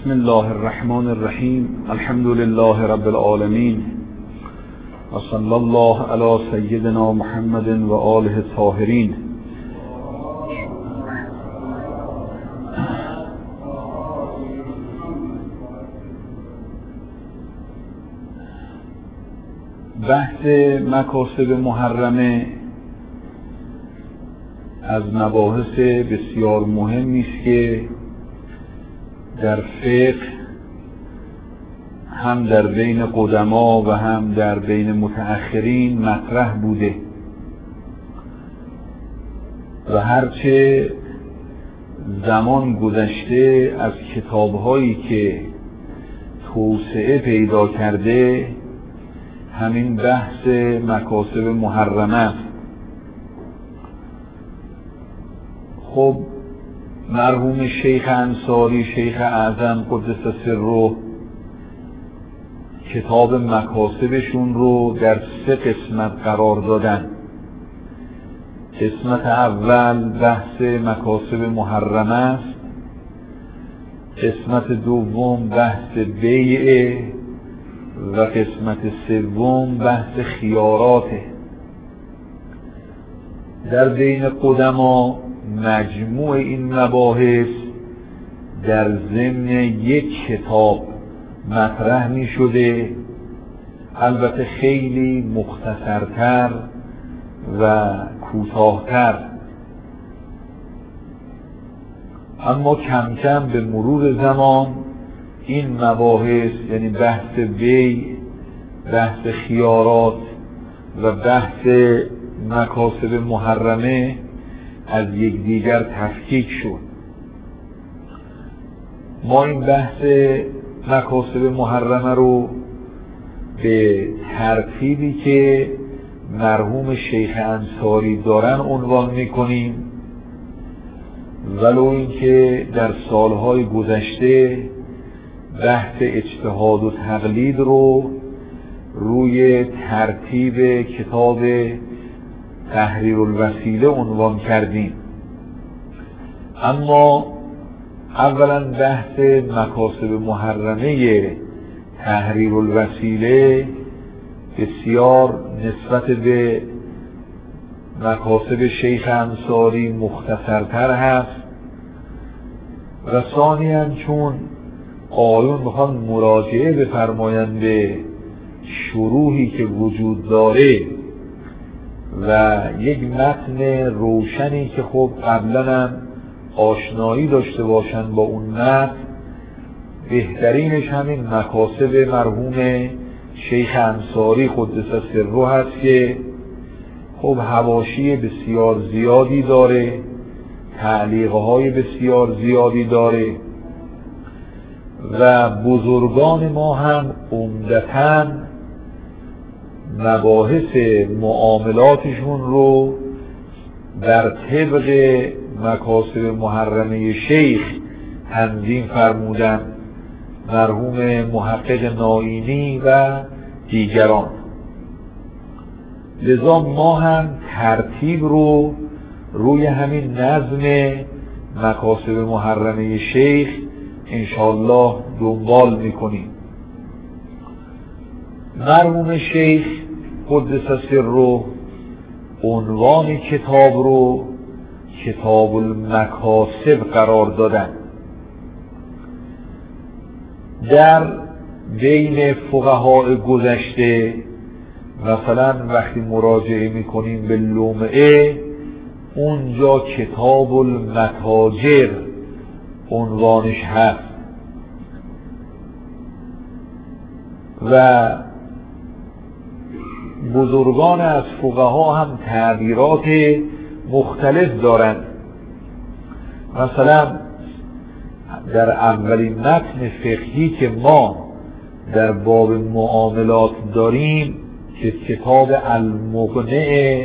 بسم الله الرحمن الرحیم. الحمد لله رب العالمین و صلی الله علی سیدنا محمد و آله الطاهرین. بحث مکاسب محرمه از مباحث بسیار مهمی است که در فقه هم در بین قدما و هم در بین متأخرین مطرح بوده و هرچه زمان گذشته از کتاب‌هایی که توسعه پیدا کرده همین بحث مکاسب محرمه است. خب مرحوم شیخ انصاری، شیخ اعظم قدس سره، کتاب مکاسبشون رو در 3 قسمت قرار دادن. قسمت اول بحث مکاسب محرمه است، قسمت دوم بحث بیع و قسمت سوم بحث خیاراته. در بین قدما مجموع این مباحث در ضمن یک کتاب مطرح می شده، البته خیلی مختصرتر و کوتاهتر، اما کم کم به مرور زمان این مباحث یعنی بحث بیع، بحث خیارات و بحث مکاسب محرمه از یکدیگر تفکیک شد. ما این بحث مکاسب محرمه رو به ترتیبی که مرحوم شیخ انصاری دارن عنوان میکنیم، ولو اینکه در سالهای گذشته بحث اجتهاد و تقلید رو روی ترتیب کتاب تحریر الوسیله عنوان کردیم. اما اولا بحث مکاسب محرمه تحریر الوسیله بسیار نسبت به مکاسب شیخ انصاری مختصرتر هست و ثانیاً چون آیون میخوان مراجعه بفرمایند به شروحی که وجود داره و یک متن روشنی که خب قبلا هم آشنایی داشته باشن با اون متن، بهترینش همین مکاسب مرحوم شیخ انصاری قدس سره هست که خب حواشی بسیار زیادی داره، تعلیقه های بسیار زیادی داره و بزرگان ما هم عمدتاً مباحث معاملاتشون رو بر طبق مکاسب محرمه شیخ تنظیم فرمودن، مرحوم محقق نائینی و دیگران. لذا ما هم ترتیب رو روی همین نظم مکاسب محرمه شیخ انشاءالله دنبال میکنیم. مرحوم شیخ قدس سره عنوان کتاب رو کتاب المکاسب قرار دادن. در بین فقهای گذشته مثلا وقتی مراجعه میکنیم به لمعه، اونجا کتاب المتاجر عنوانش هست و بزرگان از فقها هم تعبیرات مختلف دارند. مثلا در اولین متن فقهی که ما در باب معاملات داریم که کتاب المقنع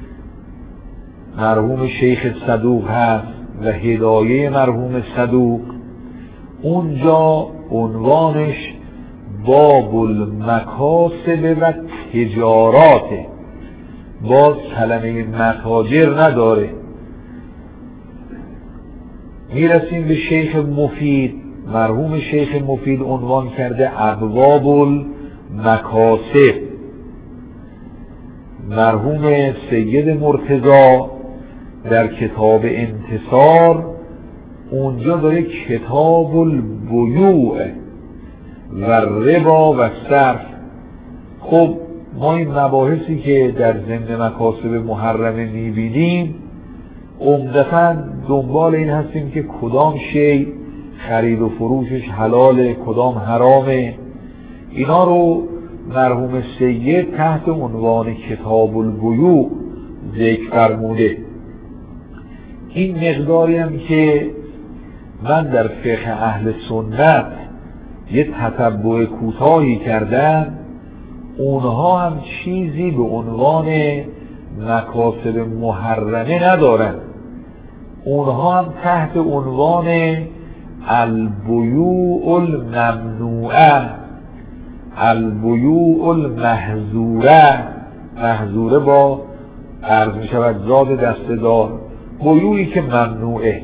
مرحوم شیخ صدوق هست و هدایه مرحوم صدوق، اونجا عنوانش باب المکاسب و تجارات، باز کلمه متاجر نداره. میرسیم به شیخ مفید مرحوم شیخ مفید عنوان کرده ابواب المکاسب. مرحوم سید مرتضی در کتاب انتصار اونجا داره کتاب البیوع و ربا و صرف. خب ما این مباحثی که در ضمن مکاسب محرمه میبینیم عمدتاً دنبال این هستیم که کدام شی خرید و فروشش حلاله، کدام حرامه. اینا رو مرحوم سید تحت عنوان کتاب البیوع ذکر فرموده. این مقداری هم که من در فقه اهل سنت یه تتبع کوتاهی کردم، اونها هم چیزی به عنوان مکاسب محرمه ندارن. اونها هم تحت عنوان البیوع الممنوعه، البیوع المحظوره، محظوره با عرض می شود زاد دسته‌دار، بیوعی که ممنوعه.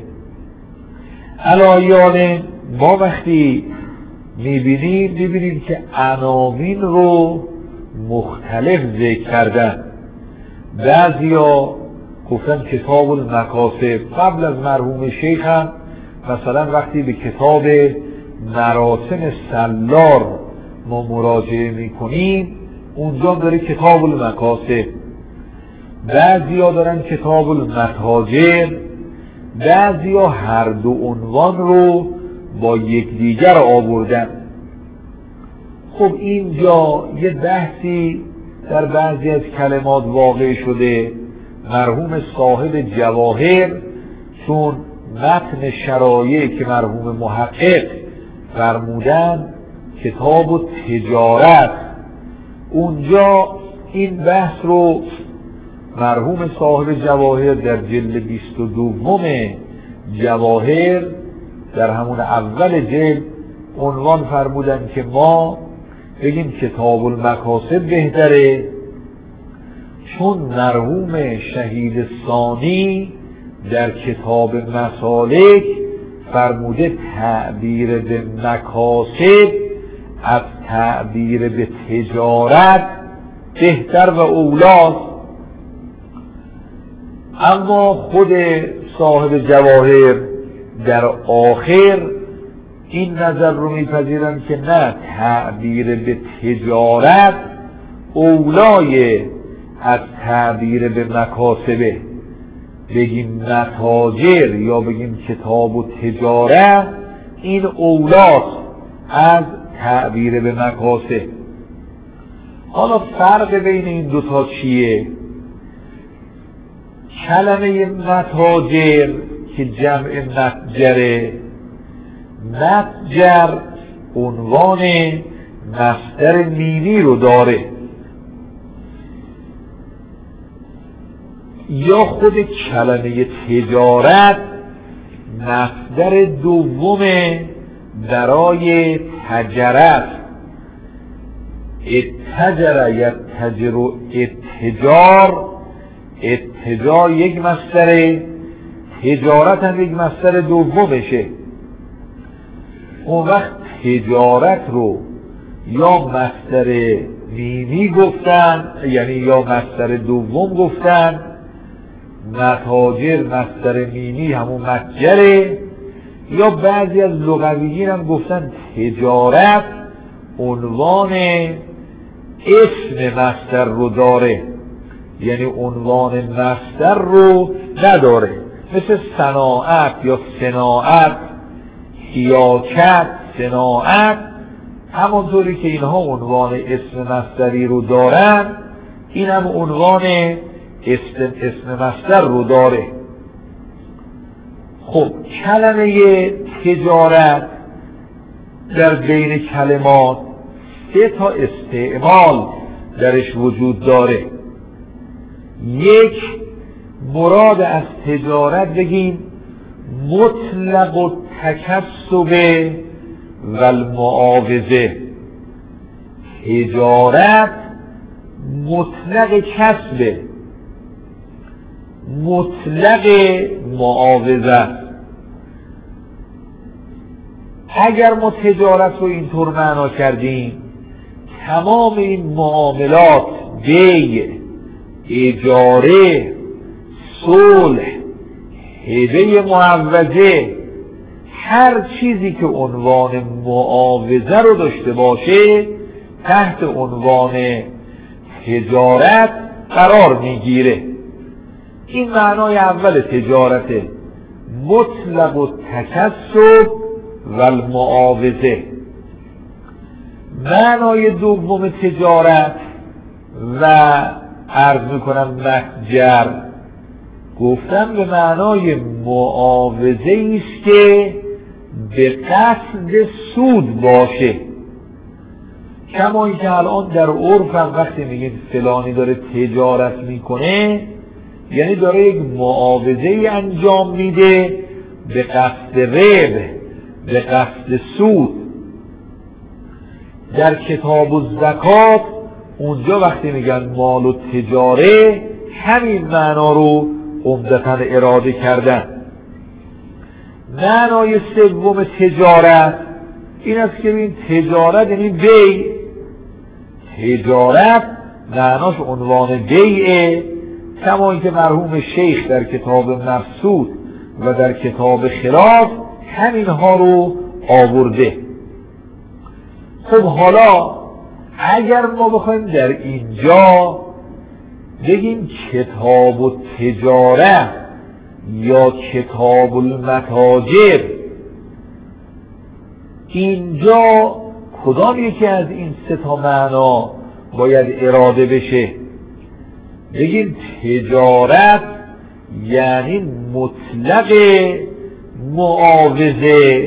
علایان ما وقتی میبینیم که عناوین رو مختلف ذکر کردن. بعضیا گفتن کتاب المکاسب. قبل از مرحوم شیخ هم مثلا وقتی به کتاب مراسم سلار ما مراجعه میکنیم اونجا داره کتاب المکاسب. بعضیا دارن کتاب المتاجر، بعضیا هر دو عنوان رو با یکدیگر آوردن. خب اینجا یه بحثی در بعضی از کلمات واقع شده. مرحوم صاحب جواهر چون متن شرایع که مرحوم محقق فرمودن کتاب و تجارت، اونجا این بحث رو مرحوم صاحب جواهر در جلد 22 جواهر در همون اول جلد عنوان فرمودن که ما بگیم کتاب المکاسب بهتره، چون مرحوم شهید ثانی در کتاب مسالک فرموده تعبیر به مکاسب از تعبیر به تجارت بهتر و اولاست. اما خود صاحب جواهر در آخر این نظر رو میپذیرن که نه، تعبیر به تجارت اولای از تعبیر به مکاسبه. بگیم متاجر یا بگیم کتاب و تجارت این اولاست از تعبیر به مکاسب. حالا فرق بین این دوتا چیه؟ کلمه متاجر که جمع متجره، متجر عنوان مصدر میمی رو داره، یا خود کلمه تجارت مصدر دوم برای تجارت. اتجر یتجر اتجار، اتجار یک مصدره، تجارت هم یک مصدر دومشه. اون وقت تجارت رو یا مصدر میمی گفتن، یعنی یا مصدر دوم گفتن، متاجر مصدر میمی همون متجره، یا بعضی از لغویین هم گفتن تجارت عنوان اسم مصدر رو داره، یعنی عنوان مصدر رو نداره، مثل صناعت یا صناعت، حیاکت، صناعت. همانطوری که اینها عنوان اسم مصدری رو دارن این هم عنوان اسم مصدر رو داره. خب کلمه تجارت در بین کلمات 3 تا استعمال درش وجود داره. یک، مراد از تجارت بگیم مطلق و تکسب و المعاوضه. تجارت مطلق کسبه، مطلق معاوضه. اگر ما تجارت رو اینطور معنا کردیم تمام این معاملات، بیع، اجاره، صلح، هبه معوضه، هر چیزی که عنوان معاوضه رو داشته باشه تحت عنوان تجارت قرار میگیره. این معنای اول تجارته، مطلق التکسب و المعاوضه. معنای دوم تجارت و عرض میکنم متجر، گفتم به معنای معاوضه است که به قصد سود باشه. کما اینکه الان در عرف هم وقتی میگیم فلانی داره تجارت میکنه یعنی داره یک معاوضه انجام میده به قصد ربح، به قصد سود. در کتاب الزکات اونجا وقتی میگن مال و تجاره همین معنا رو عمدتاً اراده کردن. معنای سوم تجارت این است که این تجارت یعنی بیع. تجارت معناش عنوان بیعه، کما اینکه مرحوم شیخ در کتاب مقصود و در کتاب خلاف همینها رو آورده. خب حالا اگر ما بخوایم در اینجا بگیم کتاب و تجارت یا کتاب المتاجر، اینجا کدام یکی از این سه تا معنا باید اراده بشه؟ بگیم تجارت یعنی مطلق معاوضه،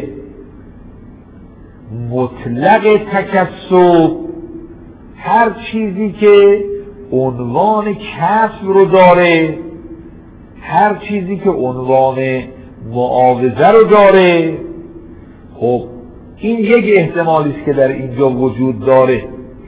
مطلق تکسب، هر چیزی که عنوان کسب رو داره، هر چیزی که عنوان معاوضه رو داره. خب این یک احتمالی است که در اینجا وجود داره.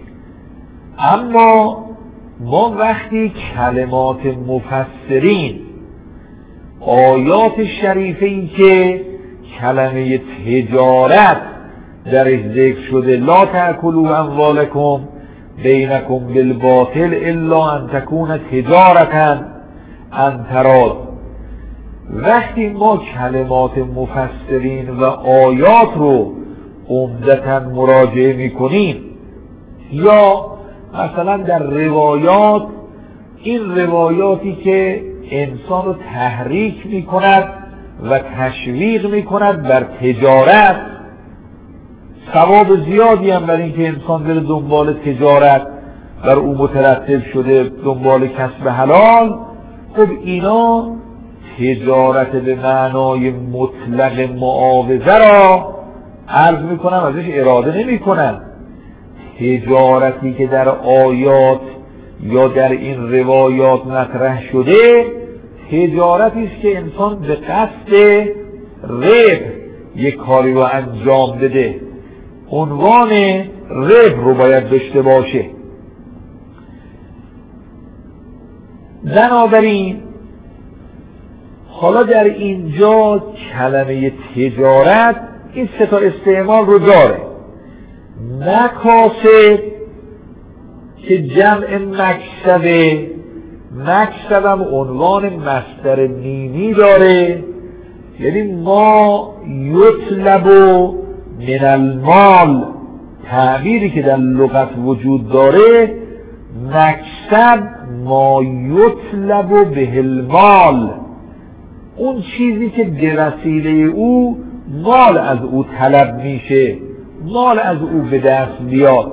اما ما وقتی کلمات مفسرین، آیات شریفه ای که کلمه تجارت درش ذکر شده، لا تأکلوا اموالکم بینکم بالباطل الا ان تکون تجارتا عن تراض، وقتی ما کلمات مفسرین و آیات رو عمدتاً مراجعه میکنیم یا مثلا در روایات، این روایاتی که انسان رو تحریک میکند و تشویق میکند بر تجارت، ثواب زیادی هم بر این که انسان بره دنبال تجارت بر او مترتب شده، دنبال کسب حلال. خب اینا تجارت به معنای مطلق معاوضه را عرض میکنم ازش اراده نمی کنم. تجارتی که در آیات یا در این روایات مطرح شده تجارتی است که انسان به قصد ربح یک کاری رو انجام بده، عنوان ربح رو باید داشته باشه. بنابراین حالا در اینجا کلمه تجارت این سه تا استعمال رو داره. مکاسب که جمع مکسبه، مکسب هم عنوان مصدر میمی داره، یعنی ما یطلب من المال، تعبیری که در لغت وجود داره، مکسب ما یطلب به المال، اون چیزی که به وسیله او مال از او طلب میشه، مال از او به دست بیاد.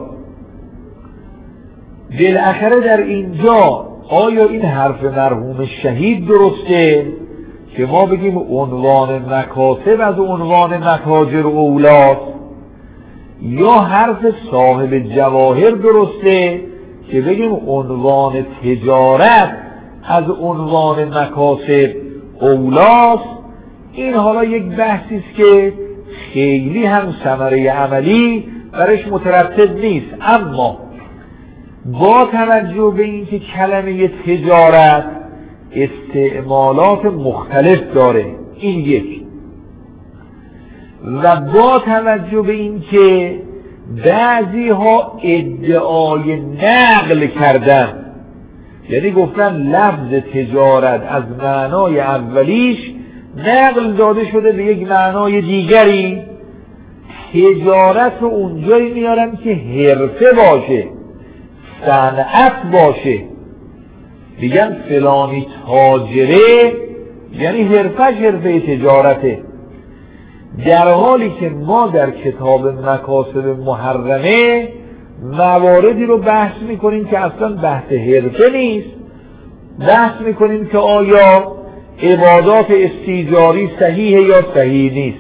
بالاخره در اینجا آیا این حرف مرحوم شهید درسته که ما بگیم عنوان مکاسب از عنوان متاجر اولاست، یا حرف صاحب جواهر درسته که بگیم عنوان تجارت از عنوان مکاسب اولاست؟ این حالا یک بحثی است که خیلی هم ثمره عملی برش مترتب نیست. اما با توجه به اینکه کلمه تجارت استعمالات مختلف داره، این یک، و با توجه به این که بعضی ها ادعای نقل کردن، یعنی گفتن لفظ تجارت از معنای اولیش نقل داده شده به یک معنای دیگری، تجارت رو اونجایی میارن که حرفه باشه، صنعت باشه، میگن فلانی تاجره، یعنی حرفش حرفه تجارته، در حالی که ما در کتاب مکاسب محرمه مواردی رو بحث میکنیم که اصلا بحث حرفه نیست. بحث میکنیم که آیا عبادات استیجاری صحیحه یا صحیح نیست.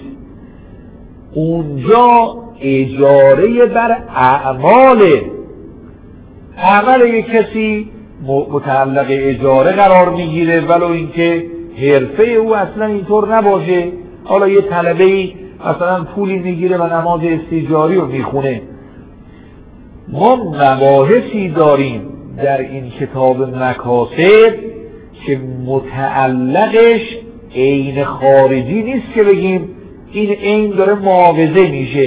اونجا اجاره بر اعمال یک کسی متعلق اجاره قرار میگیره، ولو اینکه حرفه او اصلا اینطور نباشه. حالا یه طلبه‌ای مثلا پولی میگیره و نماز استیجاری رو میخونه. ما مباحثی داریم در این کتاب مکاسب که متعلقش عین خارجی نیست که بگیم این عین داره معاوضه میشه،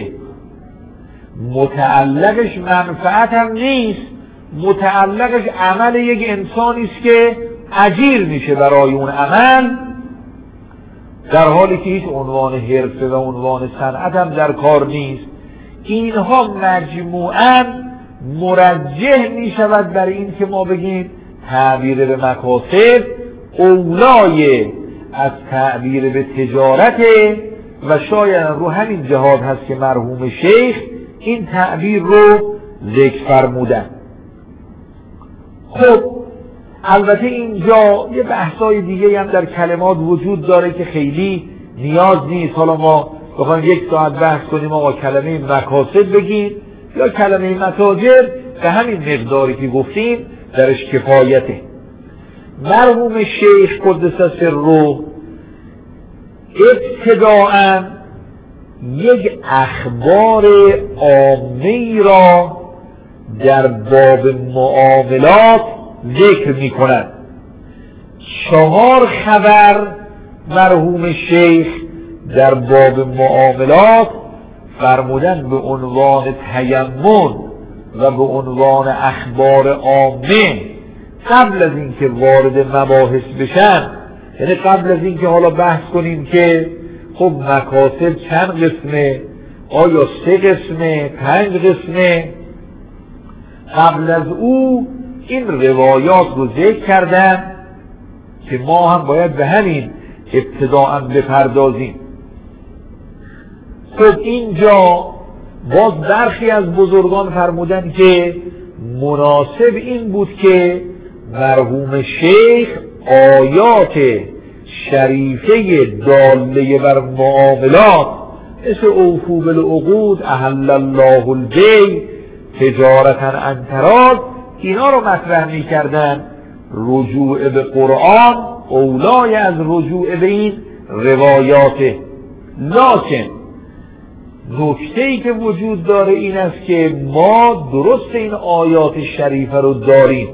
متعلقش منفعت هم نیست، متعلقش عمل یک انسانی است که اجیر میشه برای اون عمل، در حالی که هیچ عنوان حرفه و عنوان صنعت هم در کار نیست. اینها مجموعاً مرجح می شود برای این که ما بگیم تعبیر به مکاسب اولای از تعبیر به تجارت، و شاید رو همین جهاد هست که مرحوم شیخ این تعبیر رو ذکر فرمودن. خب البته اینجا یه بحثای دیگه هم در کلمات وجود داره که خیلی نیاز نیست حالا ما بخوایم 1 ساعت بحث کنیم آقا کلمه مکاسب بگیم یا کلمه متاجر، به همین مقداری که گفتیم درش کفایته. مرحوم شیخ قدس سره ابتداءً یک اخبار عامی را در باب معاملات ذکر می کند. 4 خبر مرحوم شیخ در باب معاملات فرمودن به عنوان تیمم و به عنوان اخبار عامه قبل از اینکه وارد مباحث بشن، یعنی قبل از اینکه حالا بحث کنیم که خب مکاسب چند قسمه، آیا 3 قسمه 5 قسمه، قبل از او این روایات رو ذکر کردن که ما هم باید به همین ابتداءً بپردازیم. خب اینجا باز برخی از بزرگان فرمودن که مناسب این بود که مرحوم شیخ آیات شریفه داله بر معاملات مثل اوفوا بالعقود احل الله البیع تجارتا عن تراض اینا رو مطرح می کردن. رجوع به قرآن اولای از رجوع به این روایاته. لکن نکته‌ای که وجود داره این است که ما درست این آیات شریفه رو داریم،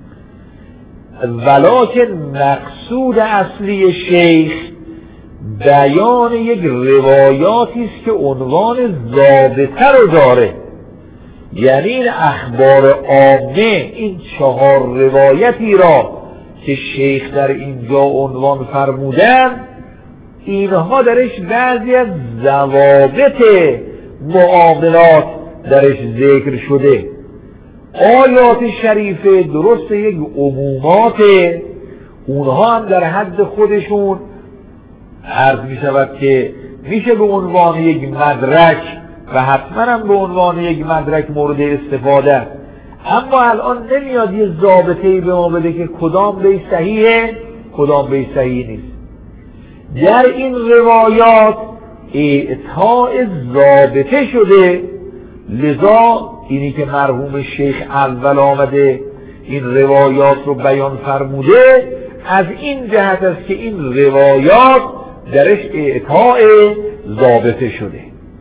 ولکن مقصود اصلی شیخ بیان یک روایاتی است که عنوان ضابطه رو داره. یعنی این اخبار عامه، این 4 روایتی را که شیخ در اینجا عنوان فرمودن، اینها درش بعضی از ضوابط معاملات درش ذکر شده. آیات شریفه درست یک عموماته، اونها هم در حد خودشون عرض می شود که میشه به عنوان یک مدرک و حتما هم به عنوان یک مدرک مورد استفاده، اما الان نمیاد یه ضابطه‌ای به ما بده که کدام بی صحیحه کدام بی صحیح نیست. در این روایات اعطاء ضابطه شده، لذا اینی که مرحوم شیخ اول آمده این روایات رو بیان فرموده از این جهت است که این روایات درش اعطاء ضابطه شده.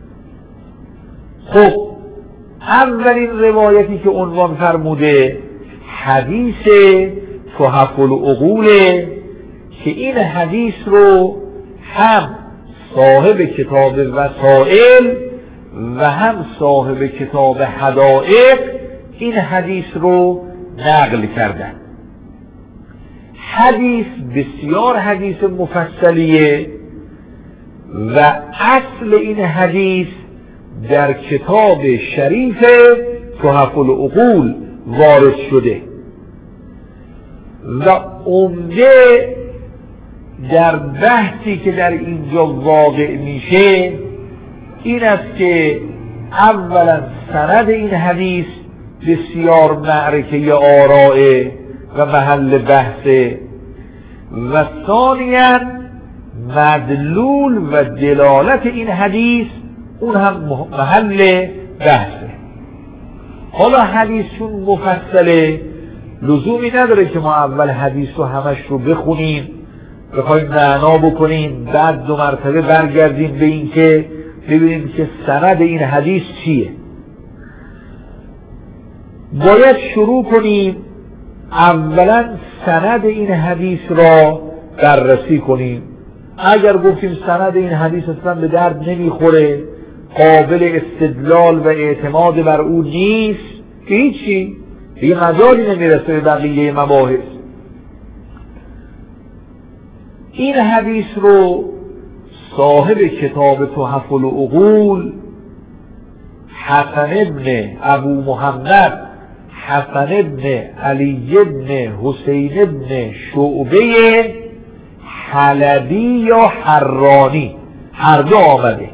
خب اولین روایتی که عنوان فرموده حدیث تحف العقوله که این حدیث رو هم صاحب کتاب وسائل و هم صاحب کتاب حدائق این حدیث رو نقل کردن. حدیث بسیار حدیث مفصلیه و اصل این حدیث در کتاب شریف تحف العقول وارد شده و عمده در بحثی که در اینجا واقع میشه این است که اولا سند این حدیث بسیار معرکه آراء و محل بحثه و ثانیاً مدلول و دلالت این حدیث اون هم محل بحثه. حالا حدیث چون مفصله لزومی نداره که ما اول حدیث رو همش رو بخونیم بخوایم معنا بکنیم بعد 2 مرتبه برگردیم به این که ببینیم که سند این حدیث چیه. باید شروع کنیم اولا سند این حدیث را بررسی کنیم. اگر گفتیم سند این حدیث اصلا به درد نمیخوره، قابل استدلال و اعتماد بر او نیست، هیچی دیگه مجالی نمیرسه به بقیه مباحث. این حدیث رو صاحب کتاب تحف العقول حسن ابن ابو محمد حسن ابن علی ابن حسین ابن شعبه حلبی یا حرانی هر دو آمده.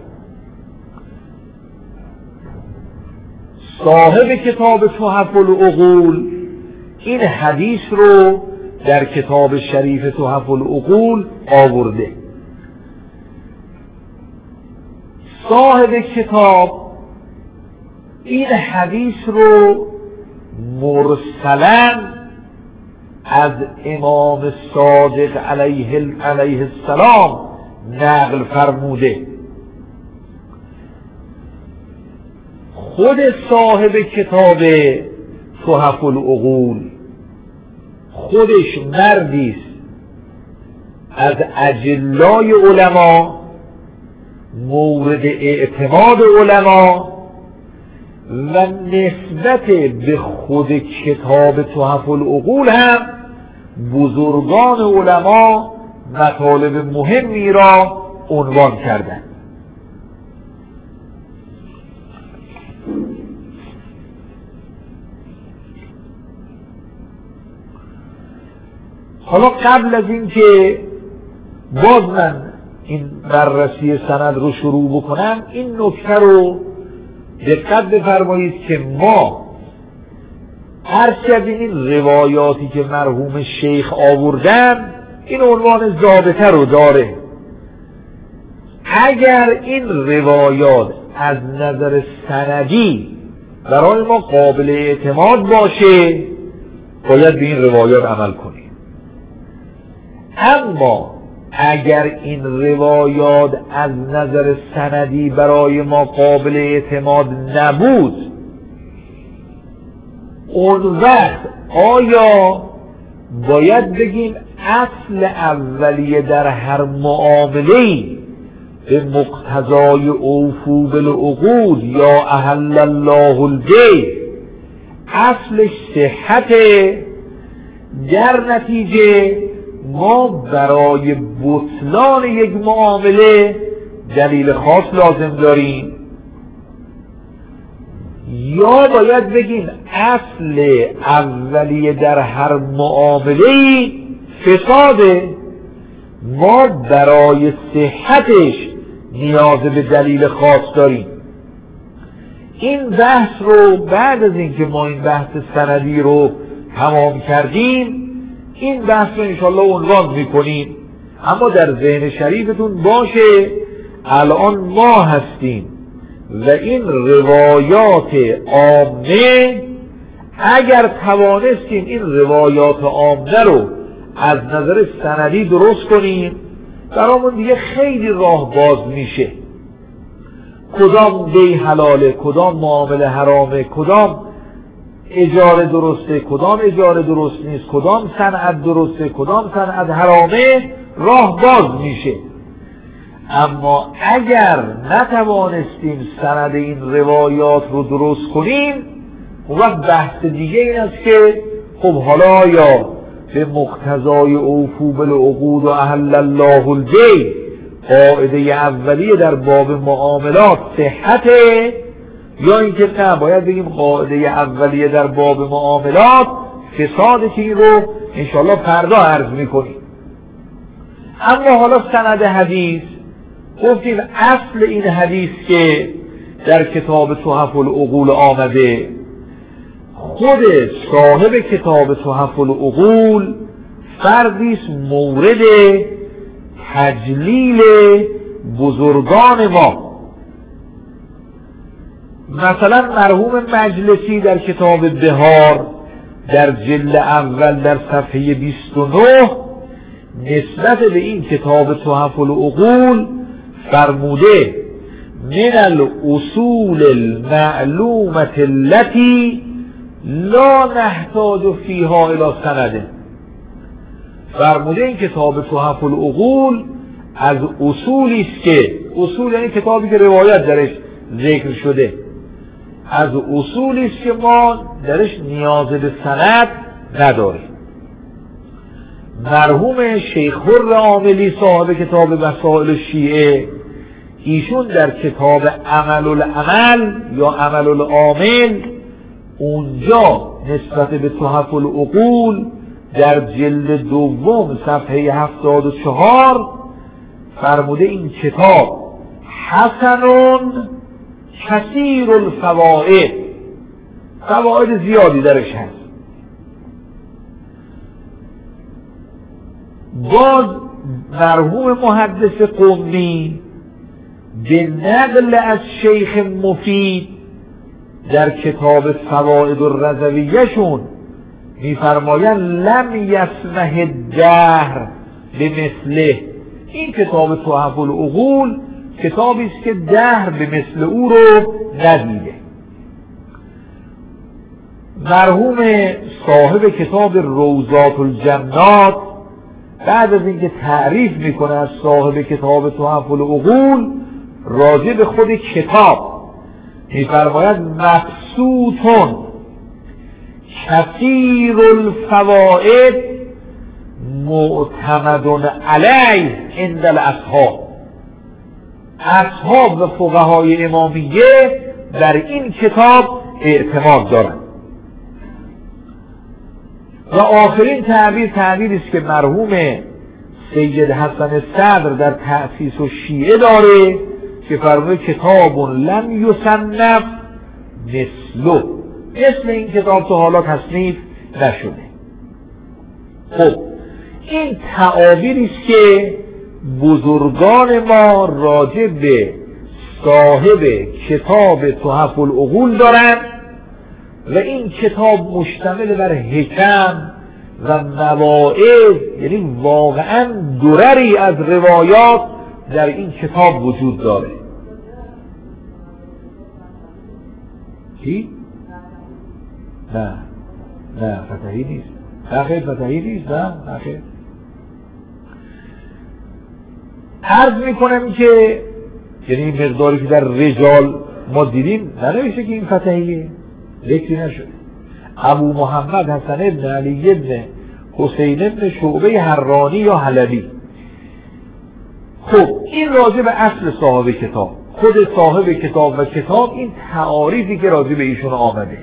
صاحب کتاب تحف العقول این حدیث رو در کتاب شریف تحف العقول آورده. صاحب کتاب این حدیث رو مرسلاً از امام صادق علیه السلام نقل فرموده. خود صاحب کتاب تحف العقول خودش مردی است از اجلای علما، مورد اعتماد علما و نسبت به خود کتاب تحف العقول هم بزرگان علما مطالب مهمی را عنوان کردند. حالا قبل از این که باز من این بررسی سند رو شروع بکنم این نکته رو دقت بفرمایید که ما هرچند این روایاتی که مرحوم شیخ آوردن این عنوان ضابطه رو داره. اگر این روایات از نظر سندی برای ما قابل اعتماد باشه باید به این روایات عمل کنیم. اما اگر این روایات از نظر سندی برای ما قابل اعتماد نبود اون وقت آیا باید بگیم اصل اولیه در هر معامله‌ای به مقتضای اوفوا بالعقود یا احل الله البیع اصلش صحته، در نتیجه ما برای بطلان یک معامله دلیل خاص لازم داریم، یا باید بگیم اصل اولیه در هر معامله فساده، ما برای صحتش نیاز به دلیل خاص داریم. این بحث رو بعد از اینکه ما این بحث سندی رو تمام کردیم این بحث رو انشاءالله عنوان میکنیم. اما در ذهن شریفتون باشه الان ما هستیم و این روایات عامه اگر توانستیم این روایات عامه رو از نظر سندی درست کنیم برامون دیگه خیلی راه باز میشه. کدام بی حلاله، کدام معامله حرامه، کدام اجاره درسته، کدام اجاره درست نیست، کدام صنعت درسته، کدام صنعت حرامه، راه باز میشه. اما اگر نتوانستیم سند این روایات رو درست کنیم، اون وقت بحث دیگه این است که خب حالا یا به مقتضای اوفوا بالعقود و احل الله البیع قاعده اولیه در باب معاملات صحته، یا اینکه نه باید بگیم قاعده اولیه در باب معاملات فساده، که این رو انشاءالله فردا عرض میکنیم. اما حالا سند حدیث، گفتیم اصل این حدیث که در کتاب تحف العقول آمده، خود صاحب کتاب تحف العقول فردی است مورد تجلیل بزرگان ما. مثلا مرحوم مجلسی در کتاب بهار در جلد اول در صفحه 29 نسبت به این کتاب تحف العقول فرموده من الاصول المعلومة التي لا نحتاج فیها الی سند. فرموده این کتاب تحف العقول از اصولی است که، اصول یعنی کتابی که روایت درش ذکر شده، از اصولی است که ما درش نیاز به سند نداریم. مرحوم شیخ حر عاملی صاحب کتاب مسائل شیعه، ایشون در کتاب عمل العمل یا عمل العامل اونجا نسبت به تحف العقول در جلد دوم صفحه 74 فرموده این کتاب حسن کثیر الفوائد، فواید زیادی درش هست. باز مرحوم محدث قمی به نقل از شیخ مفید در کتاب فوائد الرضویه شون میفرمایند لم یسمح الدهر به مثله. این کتاب تحف العقول کتابی است که دهر به مثل او رو ندیده. مرحوم صاحب کتاب روضات الجنات بعد از اینکه تعریف میکنه از صاحب کتاب تحف العقول راجع به خود کتاب میفرماید مبسوطون کثیر الفوائد معتمد علیه عند الاصحاب. اصحاب و فقهای امامیه در این کتاب اعتماد دارند. و آخرین تعبیری است که مرحوم سید حسن صدر در تأسیس الشیعه داره که فرموده کتاب لم یصنف مثله، مثل این کتاب تا حالا تصنیف نشده. خب این تعابیری است که بزرگان ما راجع به صاحب کتاب تحف العقول دارند و این کتاب مشتمل بر حکم و مواعظ، یعنی واقعا درری از روایات در این کتاب وجود داره. چی؟ نه فتحی نیست. نه فتحی نیست. نه عرض میکنم که یعنی این مقداری که در رجال ما دیدیم ننوشته که این فتحیه، ذکری نشده. ابو محمد حسن ابن علی ابن حسین ابن شعبه حرانی یا حلبی. خب این راجع به اصل صاحب کتاب، خود صاحب کتاب و کتاب، این تعاریفی که راجع به ایشون آمده.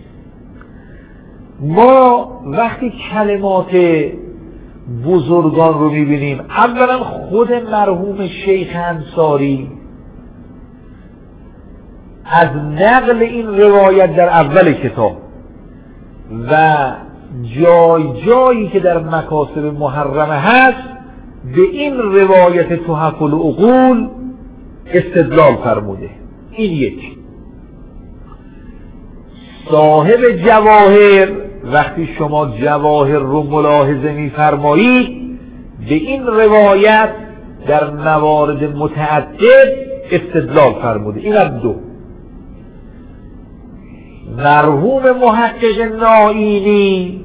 ما وقتی کلمات بزرگان رو میبینیم، اولا خود مرحوم شیخ انصاری از نقل این روایت در اول کتاب و جایی که در مکاسب محرمه هست به این روایت تحف العقول استدلال فرموده. این یک. صاحب جواهر وقتی شما جواهر رو ملاحظه می‌فرمایید به این روایت در موارد متعدد استدلال فرموده. این از دو. مرحوم محقق نائینی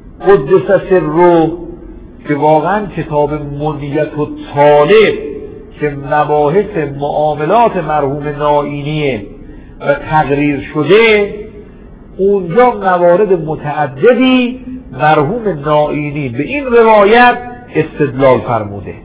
قدس سره که واقعا کتاب منیت الطالب که مباحث معاملات مرحوم نائینی و تقریر شده، اونجا موارد متعددی مرحوم نائینی به این روایت استدلال فرموده.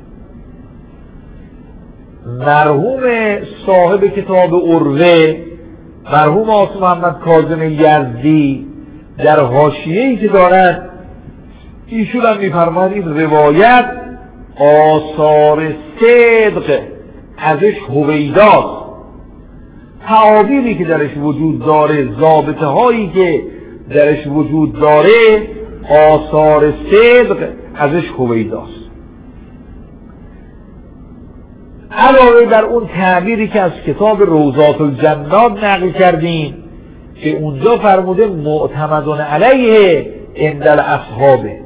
مرحوم صاحب کتاب عروه، مرحوم آقا محمد کاظم یزدی، در حاشیه‌ای که دارد ایشون هم می‌فرماید این روایت آثار صدق ازش هویداست، تعابیری که درش وجود داره، ضابطه هایی که درش وجود داره، آثار صدق ازش هویداست. علاوه بر اون تعبیری که از کتاب روضات الجنات نقل کردیم که اونجا فرموده معتمدون علیه عند الاصحابه،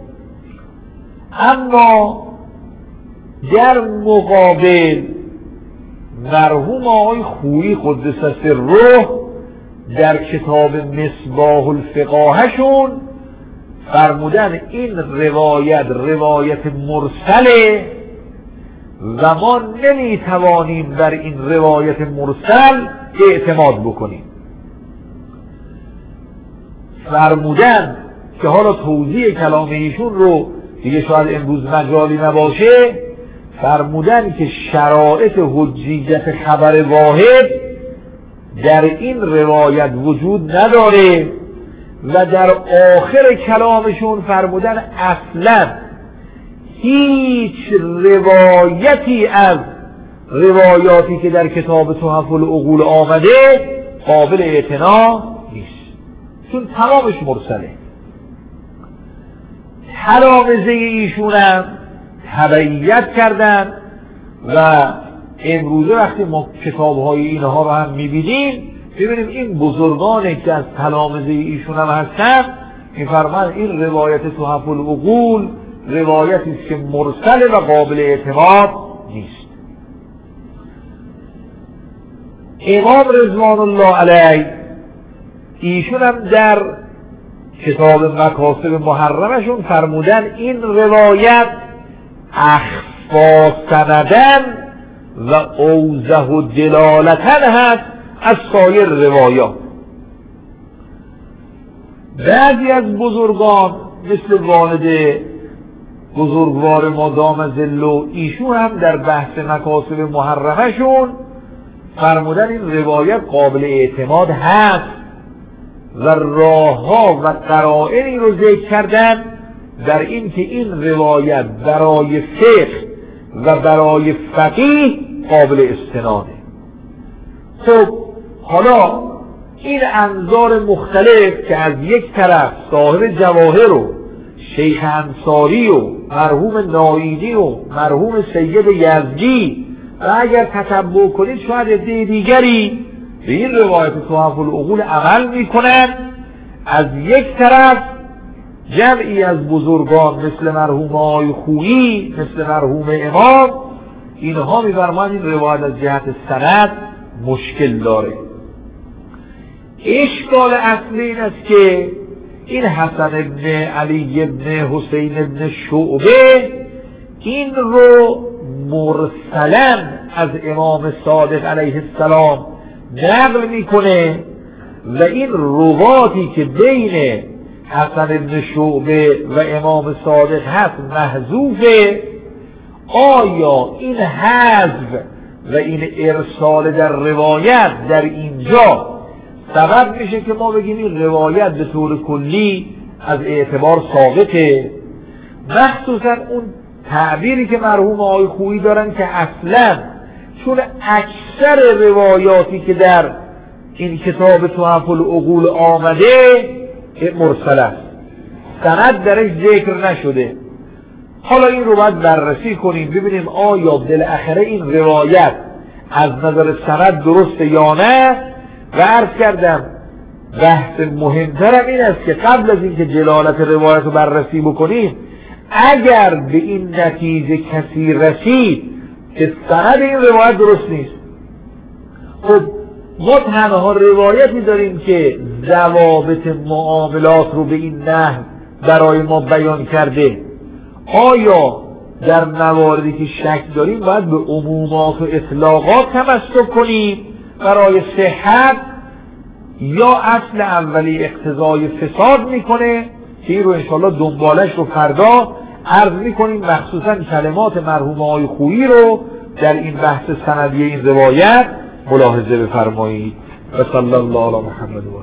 اما در مقابل مرحوم آقای خویی قدس سره در کتاب مصباح الفقاهشون فرمودن این روایت مرسله و ما نمیتوانیم بر این روایت مرسل اعتماد بکنیم. فرمودن که حالا توضیح کلام ایشون رو دیگه شاید امروز مجالی نباشه، فرمودن که شرایط حجیت خبر واحد در این روایت وجود نداره و در آخر کلامشون فرمودن اصلا هیچ روایتی از روایاتی که در کتاب تحف العقول آمده قابل اعتنا نیست، چون تمامش مرسله. تلامذه ایشون هم تبعیت کردن و امروزه وقتی ما کتاب‌های اینها رو هم می‌بینیم ببینیم این بزرگانی که از تلامذه ایشون هم هستن می‌فرمایند این روایت تحف العقول روایتی است که مرسل و قابل اعتماد نیست. امام رضوان الله علیه ایشون هم در کتاب مکاسب محرمشون فرمودن این روایت اخفا سندن و اوضح و دلالتن هست از سایر روایات. بعضی از بزرگان مثل والد بزرگوار ما دام ظله ایشون هم در بحث مکاسب محرمشون فرمودن این روایت قابل اعتماد هست و راهها و قرائنی رو ذکر کردن در این که این روایت برای فقه و برای فقیه قابل استناده. خب حالا این انظار مختلف که از یک طرف صاحب جواهر و شیخ انصاری و مرحوم نائینی و مرحوم سید یزدی و اگر تتبع کنید شاید عده دیگری به این روایت تحف العقول عمل میکنن، از یک طرف جمعی از بزرگان مثل مرحوم آقای خویی، مثل مرحوم امام، اینها می‌فرمایند این روایت از جهت سند مشکل داره. اشکال اصلی این است که این حسن ابن علی ابن حسین ابن شعبه این رو مرسلا از امام صادق علیه السلام نقل میکنه و این رواتی که بین حسن ابن شعبه و امام صادق هست محذوفه. آیا این حذف و این ارسال در روایت در اینجا سبب میشه که ما بگیم این روایت به طور کلی از اعتبار ثابته؟ مخصوصا اون تعبیری که مرحوم آقای خویی دارن که اصلا چون اکثر روایاتی که در این کتاب تحف العقول آمده مرسل است، سند درش ذکر نشده. حالا این رو باید بررسی کنیم ببینیم آیا بالاخره این روایت از نظر سند درسته یا نه. و عرض کردم بحث مهمترم این است که قبل از اینکه جلالت روایت رو بررسی بکنیم اگر به این نتیجه کسی رسید که سند این روایت درست نیست، خب ما تنها روایتی داریم که ضوابط معاملات رو به این نحو برای ما بیان کرده، آیا در مواردی که شک داریم باید به عمومات و اطلاقات تمسک کنیم برای صحت، یا اصل اولی اقتضای فساد میکنه که این رو انشاءالله دنبالش رو فردا عرض میکنیم، مخصوصا کلمات مرحوم آقای خویی رو در این بحث سندی این روایت ملاحظه بفرمایید. و صلی الله علی محمد و